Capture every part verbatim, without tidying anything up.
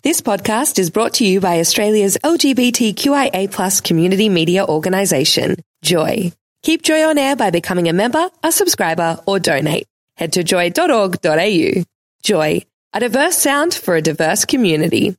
This podcast is brought to you by Australia's L G B T Q I A plus community media organisation, Joy. Keep Joy on air by becoming a member, a subscriber, or donate. Head to joy dot org dot a u. Joy, a diverse sound for a diverse community.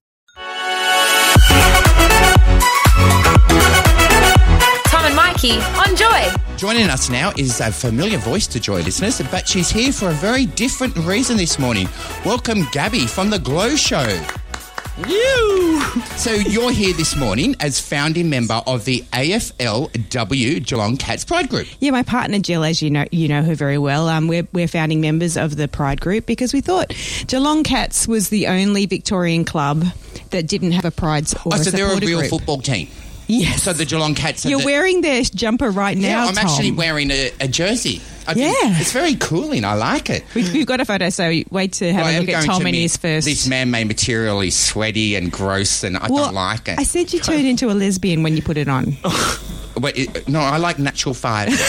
Tom and Mikey on Joy. Joining us now is a familiar voice to Joy listeners, but she's here for a very different reason this morning. Welcome, Gabby from The Glow Show. You. So you're here this morning as founding member of the A F L W Geelong Cats Pride Group. Yeah, my partner Jill, as you know, you know her very well. Um, we're we're founding members of the Pride Group because we thought Geelong Cats was the only Victorian club that didn't have a Pride or oh, a so they're a real group. football team. Yes. So the Geelong Cats. Are You're the, wearing their jumper right now. Yeah, I'm Tom. actually wearing a, a jersey. I yeah, think it's very cooling. I like it. We've, we've got a photo, so wait to have well, a look at Tom in his first. This man-made material is sweaty and gross, and I well, don't like it. I said you turned into a lesbian when you put it on. But it, no, I like natural fibres.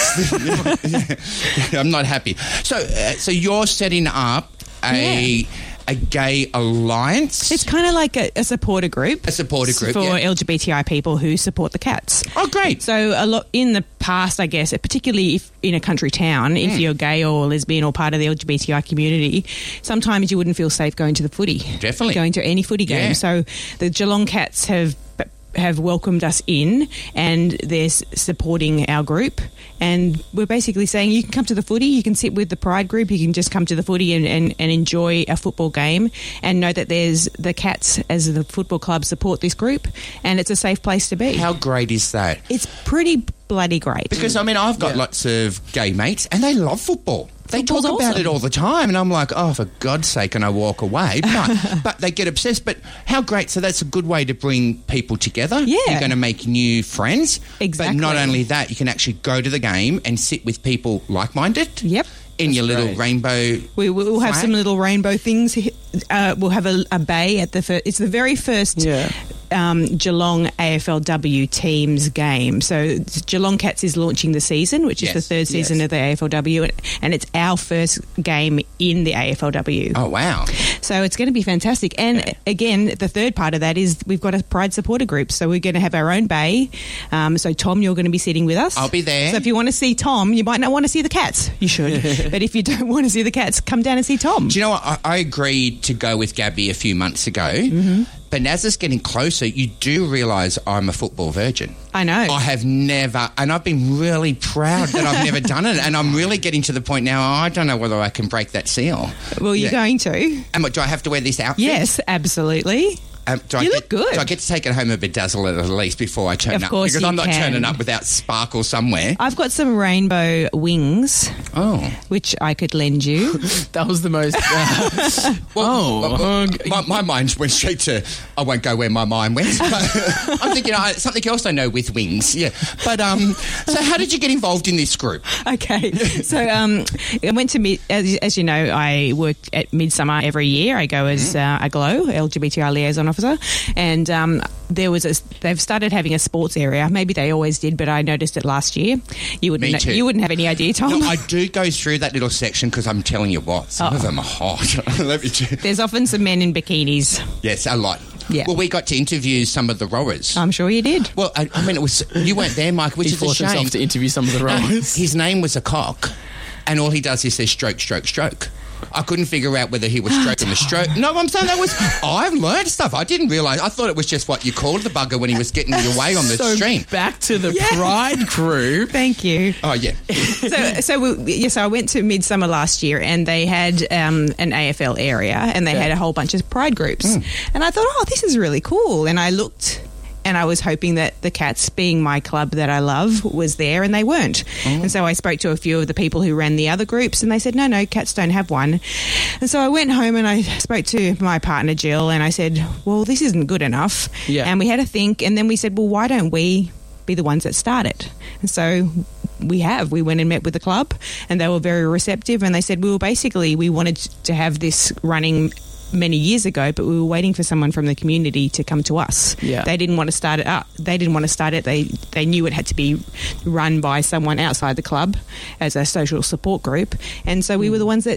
I'm not happy. So, uh, so you're setting up a. Yeah. A gay alliance? It's kind of like a, a supporter group. A supporter group, for yeah. L G B T I people who support the cats. Oh, great. So a lot in the past, I guess, particularly if in a country town, mm. if you're gay or lesbian or part of the L G B T I community, sometimes you wouldn't feel safe going to the footy. Definitely. Going to any footy game. Yeah. So the Geelong Cats have have welcomed us in and they're supporting our group, and we're basically saying you can come to the footy, you can sit with the Pride Group, you can just come to the footy and, and, and enjoy a football game and know that there's the Cats as the football club support this group and it's a safe place to be. How great is that? It's pretty bloody great. Because, I mean, I've got yeah. lots of gay mates and they love football. They Football's talk about awesome. it all the time, and I'm like, oh, for God's sake, and I walk away. But, but they get obsessed. But how great. So that's a good way to bring people together. Yeah. You're going to make new friends. Exactly. But not only that, you can actually go to the game and sit with people like-minded. Yep. In That's your little great. rainbow We will have flag. some little rainbow things. Uh, we'll have a, a bay at the first. It's the very first Yeah. um, Geelong A F L W teams game. So Geelong Cats is launching the season, which is Yes. the third season Yes. of the A F L W, and it's our first game in the A F L W. Oh, wow. So it's going to be fantastic. And again, the third part of that is we've got a Pride supporter group. So we're going to have our own bay. Um, so Tom, you're going to be sitting with us. I'll be there. So if you want to see Tom, you might not want to see the Cats. You should. But if you don't want to see the Cats, come down and see Tom. Do you know what? I, I agreed to go with Gabby a few months ago. Mm-hmm. But as it's getting closer, you do realise I'm a football virgin. I know. I have never, and I've been really proud that I've never done it. And I'm really getting to the point now, I don't know whether I can break that seal. Well, you're Yeah. going to. And what, do I have to wear this outfit? Yes, absolutely. Um, do I You get, look good. Do I get to take it home a bedazzle at least before I turn Of up? course Because you I'm not can. turning up without sparkle somewhere. I've got some rainbow wings, Oh. which I could lend you. That was the most. Uh, Well, oh, well, uh, my, my mind went straight to, I won't go where my mind went. But I'm thinking uh, something else I know with wings. Yeah. But, um, so how did you get involved in this group? Okay, so um, I went to mid, as, as you know, I work at Midsummer every year. I go as uh, a Glow L G B T I liaison officer, and um, there was a. They've started having a sports area. Maybe they always did, but I noticed it last year. You wouldn't. Me know- too. You wouldn't have any idea, Tom. No, I do go through that little section because I'm telling you what, some of Oh. them are hot. Let me tell you. There's often some men in bikinis. Yes, a lot. Yeah. Well, we got to interview some of the rowers. I'm sure you did. well, I, I mean, it was you weren't there, Mike, which he is a forced shame. himself to interview some of the No, rowers. his name was a cock, and all he does is says stroke, stroke, stroke. I couldn't figure out whether he was stroking the stroke. No, I'm saying that was. I've learned stuff. I didn't realise. I thought it was just what you called the bugger when he was getting you away on the So stream. back to the Pride Group. Thank you. Oh yeah. so, so we, yes, I went to Midsummer last year, and they had um, an A F L area, and they Yeah. had a whole bunch of Pride groups, and I thought, oh, this is really cool. And I looked, and I was hoping that the Cats, being my club that I love, was there, and they weren't. And so I spoke to a few of the people who ran the other groups, and they said, no, no, Cats don't have one. And so I went home and I spoke to my partner Jill, and I said, well, this isn't good enough. Yeah. And we had a think, and then we said, well, why don't we be the ones that start it? And so we have. We went and met with the club, and they were very receptive, and they said, we were basically, we wanted to have this running many years ago, but we were waiting for someone from the community to come to us. Yeah. They didn't want to start it up. They didn't want to start it. They they knew it had to be run by someone outside the club as a social support group. And so we were the ones that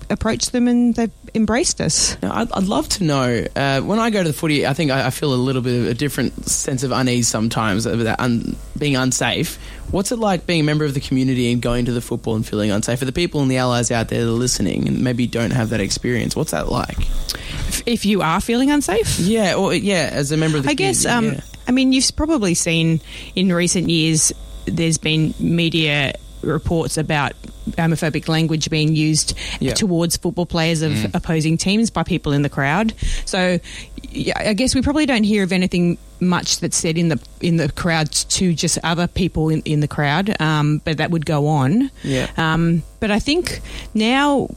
approached them and they've embraced us. Now, I'd, I'd love to know, uh, when I go to the footy, I think I, I feel a little bit of a different sense of unease sometimes, of that un, being unsafe. What's it like being a member of the community and going to the football and feeling unsafe? For the people in the Allies out there that are listening and maybe don't have that experience, what's that like? If you are feeling unsafe? Yeah, or yeah, as a member of the I community. guess, um, yeah. I mean, you've probably seen in recent years there's been media reports about homophobic language being used Yeah. towards football players of Mm. opposing teams by people in the crowd. So yeah, I guess we probably don't hear of anything much that's said in the in the crowd to just other people in, in the crowd, um, but that would go on. Yeah. Um, but I think now...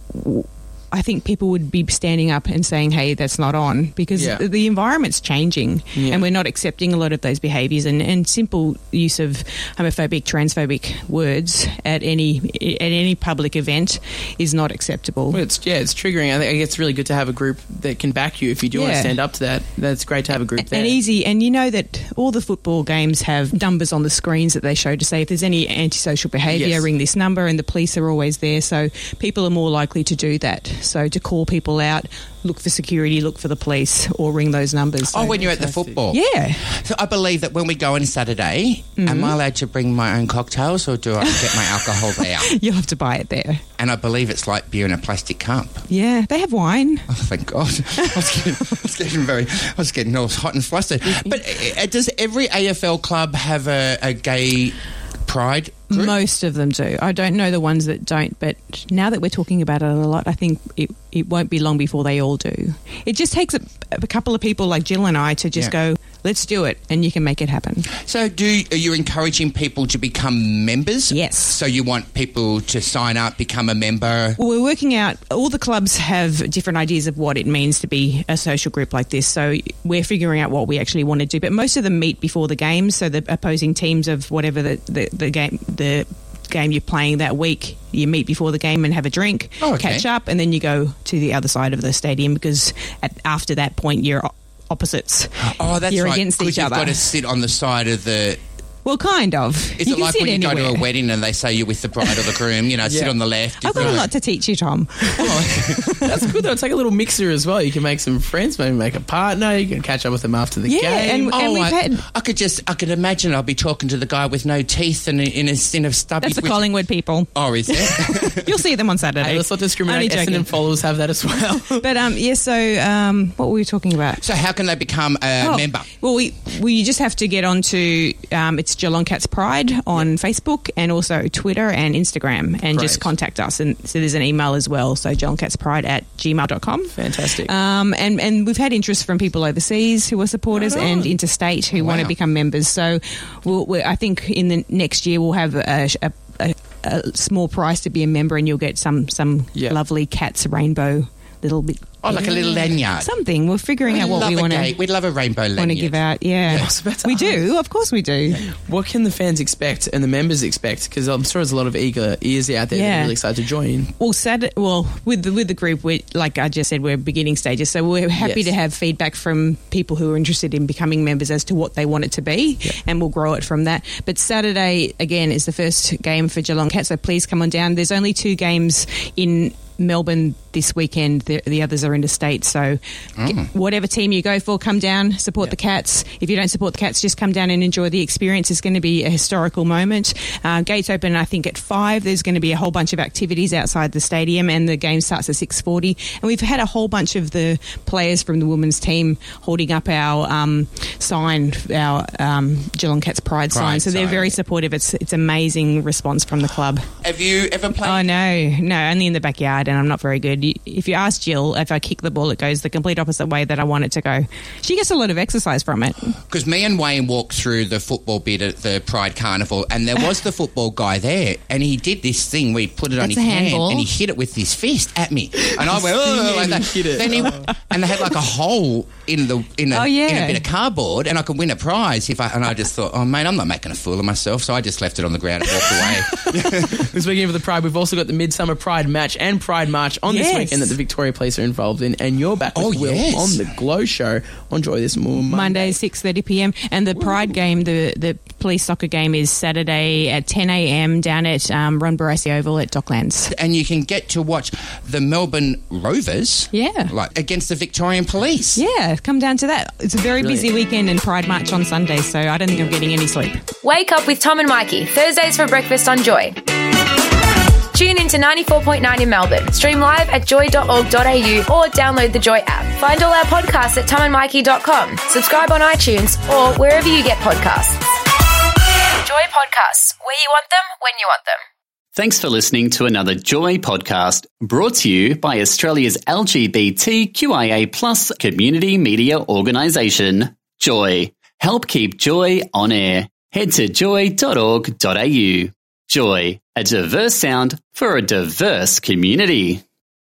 I think people would be standing up and saying, hey, that's not on, because Yeah. the, the environment's changing Yeah. and we're not accepting a lot of those behaviours, and, and simple use of homophobic, transphobic words at any at any public event is not acceptable. Well, it's, yeah, it's triggering. I think it's really good to have a group that can back you if you do want to Yeah. stand up to that. That's great to have a group there. And easy, and you know that all the football games have numbers on the screens that they show to say if there's any antisocial behaviour, Yes. ring this number, and the police are always there, so people are more likely to do that. So to call people out, look for security, look for the police, or ring those numbers. Oh, So- when you're at the fantastic. football. yeah. So I believe that when we go on Saturday, Mm-hmm. am I allowed to bring my own cocktails or do I get my alcohol there? You'll have to buy it there. And I believe it's like beer in a plastic cup. Yeah, they have wine. Oh, thank God. I was getting, I was getting very, I was getting all hot and flustered. But uh, does every A F L club have a, a gay pride group? Most of them do. I don't know the ones that don't, but now that we're talking about it a lot, I think it, it won't be long before they all do. It just takes a, a couple of people like Jill and I to just Yeah. go, let's do it, and you can make it happen. So do are you encouraging people to become members? Yes. So you want people to sign up, become a member? Well, we're working out, all the clubs have different ideas of what it means to be a social group like this, so we're figuring out what we actually want to do. But most of them meet before the games, so the opposing teams of whatever the, the, the game the game you're playing that week, you meet before the game and have a drink, Oh, okay. catch up, and then you go to the other side of the stadium, because at, after that point you're o- opposites. Oh, that's You're right. against 'cause each you've other. got to sit on the side of the... Well, kind of. Is you it can like sit when you go to anywhere. a wedding and they say you're with the bride or the groom, you know, sit Yeah. on the left? I've got a lot to teach you, Tom. That's good though. It's like a little mixer as well. You can make some friends, maybe make a partner. You can catch up with them after the Yeah, game. and- Oh, we've I, had- I could just, I could imagine I'll be talking to the guy with no teeth and in a, in a stubby... That's the with- Collingwood people. Oh, is it? You'll see them on Saturday. Hey, let's not Only discriminate. joking. Essendon followers have that as well. But um, yeah, so um, what were we talking about? So how can they become a Oh, member? Well, we, we just have to get onto um, it's Geelong Cats Pride on Facebook and also Twitter and Instagram, and just Great. contact us. And so there's an email as well, so geelongcatspride at gmail dot com. Fantastic. Um, and, and we've had interest from people overseas who are supporters Right on. and interstate who want to Wow. become members. So we'll, we're, I think in the next year we'll have a, a, a, a small price to be a member, and you'll get some some Yeah. lovely Cats rainbow little bit. Oh, like a little lanyard. Something. We're figuring We'd out what love we a want gay- to We'd love a rainbow lanyard. want to give out. Yeah, I was about to we ask. do. Of course, we do. What can the fans expect and the members expect? Because I'm sure there's a lot of eager ears out there that Yeah. are really excited to join. Well, sad, well, with the with the group, we like I just said, we're beginning stages, so we're happy Yes. to have feedback from people who are interested in becoming members as to what they want it to be, Yep. and we'll grow it from that. But Saturday again is the first game for Geelong Cats, so please come on down. There's only two games in Melbourne this weekend. The, the others are interstate, so get, whatever team you go for, come down, support Yeah. the Cats. If you don't support the Cats, just come down and enjoy the experience. It's going to be a historical moment. Uh, gates open, I think, at five. There's going to be a whole bunch of activities outside the stadium, and the game starts at six forty. And we've had a whole bunch of the players from the women's team holding up our um, sign, our um, Geelong Cats Pride, sign. Pride So they're sign. very supportive. It's it's amazing response from the club. Have you ever played? Oh, no, no, only in the backyard, and I'm not very good. You- If you ask Jill, if I kick the ball, it goes the complete opposite way that I want it to go. She gets a lot of exercise from it. Because me and Wayne walked through the football bit at the Pride Carnival, and there was the football guy there, and he did this thing where he put it on That's his a hand handball. and he hit it with his fist at me, and I went oh like that. Hit it. Then he, and they had like a hole in the in a, Oh, yeah. in a bit of cardboard, and I could win a prize if I. And I just thought, oh mate, I'm not making a fool of myself, so I just left it on the ground and walked away. Speaking of the Pride, we've also got the Midsummer Pride Match and Pride March on this Yes. weekend that the Victoria Police are involved involved in, and you're back with Oh, Will yes. on the Glow Show on Joy this morning. Monday, six thirty p.m. And the Pride game, the, the police soccer game, is Saturday at ten a.m. down at um, Ron Barassi Oval at Docklands. And you can get to watch the Melbourne Rovers, Yeah. like against the Victorian Police. Yeah, come down to that. It's a very busy weekend and Pride March on Sunday, so I don't think I'm getting any sleep. Wake up with Tom and Mikey, Thursdays for breakfast on Joy. Tune in to ninety-four point nine in Melbourne. Stream live at joy dot org dot a u or download the Joy app. Find all our podcasts at tom and mikey dot com. Subscribe on iTunes or wherever you get podcasts. Joy Podcasts, where you want them, when you want them. Thanks for listening to another Joy podcast brought to you by Australia's L G B T Q I A plus community media organisation, Joy. Help keep Joy on air. Head to joy dot org dot a u. Joy, a diverse sound for a diverse community.